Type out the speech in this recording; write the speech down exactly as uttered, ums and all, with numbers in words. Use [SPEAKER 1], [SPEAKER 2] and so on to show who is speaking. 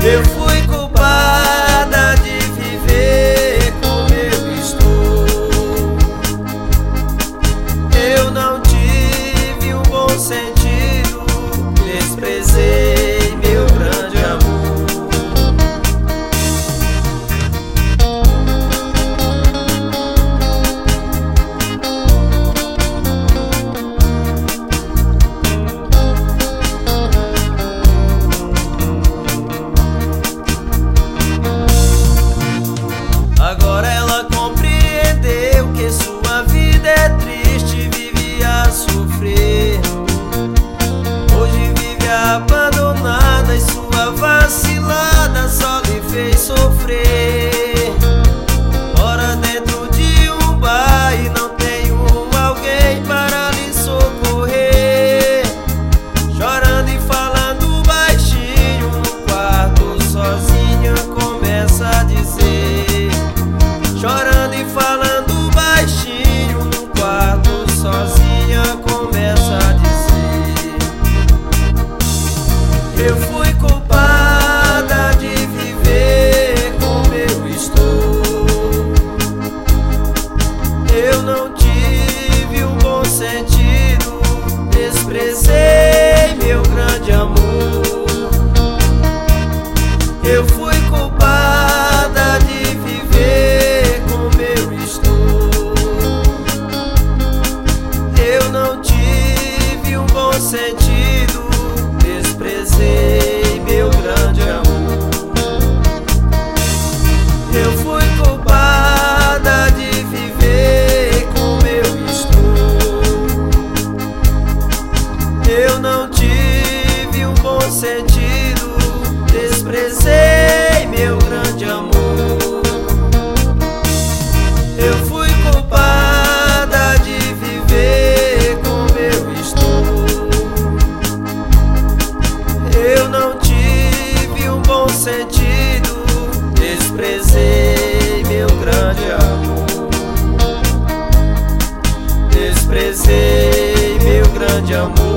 [SPEAKER 1] Eu fui culpada de viver como eu estou. Eu não tive um bom sentido, desprezei meu grande amor. Agora ela compreendeu que sua vida é triste, vive a sofrer. Hoje vive abandonada e sua vacilada só lhe fez sofrer. Mora dentro de um bar e não tem um alguém para lhe socorrer. Chorando e falando baixinho no quarto sozinha começa a dizer. Chorando e falando baixinho no quarto sozinha começa a dizer: eu fui culpada de viver como eu estou. Eu não tive um bom sentido, desprezei meu grande amor. Eu fui culpada de viver como eu estou. Eu não tive um bom sentido, desprezei meu grande amor. Eu fui culpada de viver como eu estou. Eu não tive um bom sentido, desprezei meu grande amor. Eu fui culpada de viver como eu estou. Eu não tive um bom sentido, desprezei meu grande amor. Desprezei meu grande amor.